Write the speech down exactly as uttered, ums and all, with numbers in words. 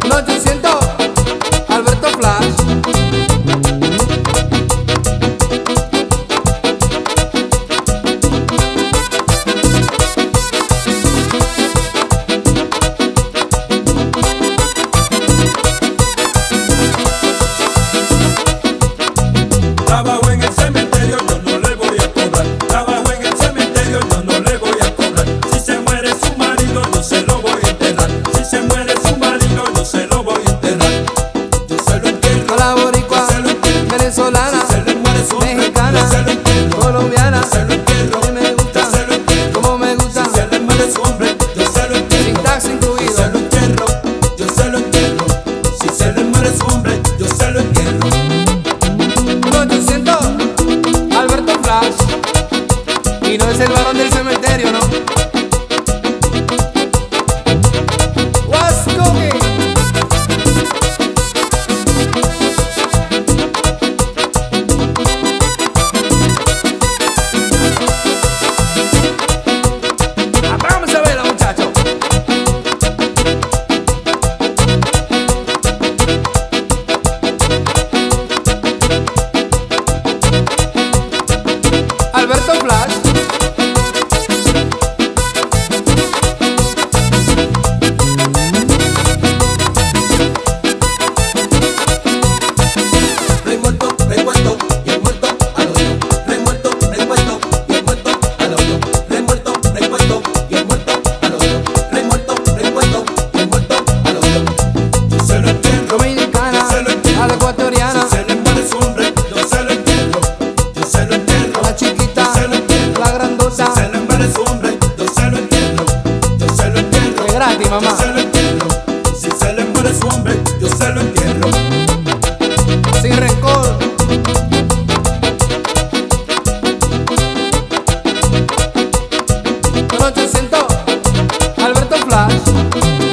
Noche siento Alberto Flash. Trabajo en el cementerio, yo no le voy a cobrar. Trabajo en el cementerio, yo no le voy a cobrar. Si se muere su marido, yo se lo voy a enterrar. Si se muere su marido, yo se lo voy a enterrar. Yo se lo entierro. A la boricua, venezolana, Si se le muere su hombre, mexicana, yo se lo entierro. colombiana, Yo se lo entierro. que me gusta, Yo se lo entierro. como me gusta, Si se le muere su hombre, yo se lo entierro. sin tax Yo incluido. se lo entierro. Yo se lo entierro. Si se le muere su hombre, yo se lo entierro. Noche siento Alberto Flash. Y no es el varón del cementerio, ¿no? What's cooking? Ah, vamos a verla, muchachos. Alberto Flash. Remuerto, remuerto, y el muerto al hoyo. Remuerto, remuerto, y el muerto al hoyo. Remuerto, remuerto, y el muerto al hoyo. Remuerto, remuerto, y el muerto al hoyo. Yo se lo entierro. Dominicana, Yo se lo entierro. a la ecuatoriana, Si se le muere su hombre, yo se lo entierro. Yo se lo entierro. la chiquita, Yo se lo entierro. la grandota. Si se le muere su hombre, yo se lo entierro. Yo se lo entierro. Es gratis, mamá. Yo se lo entierro. Si se le muere su hombre, yo se lo entierro. Sin rencor. Noche siento Alberto Flash.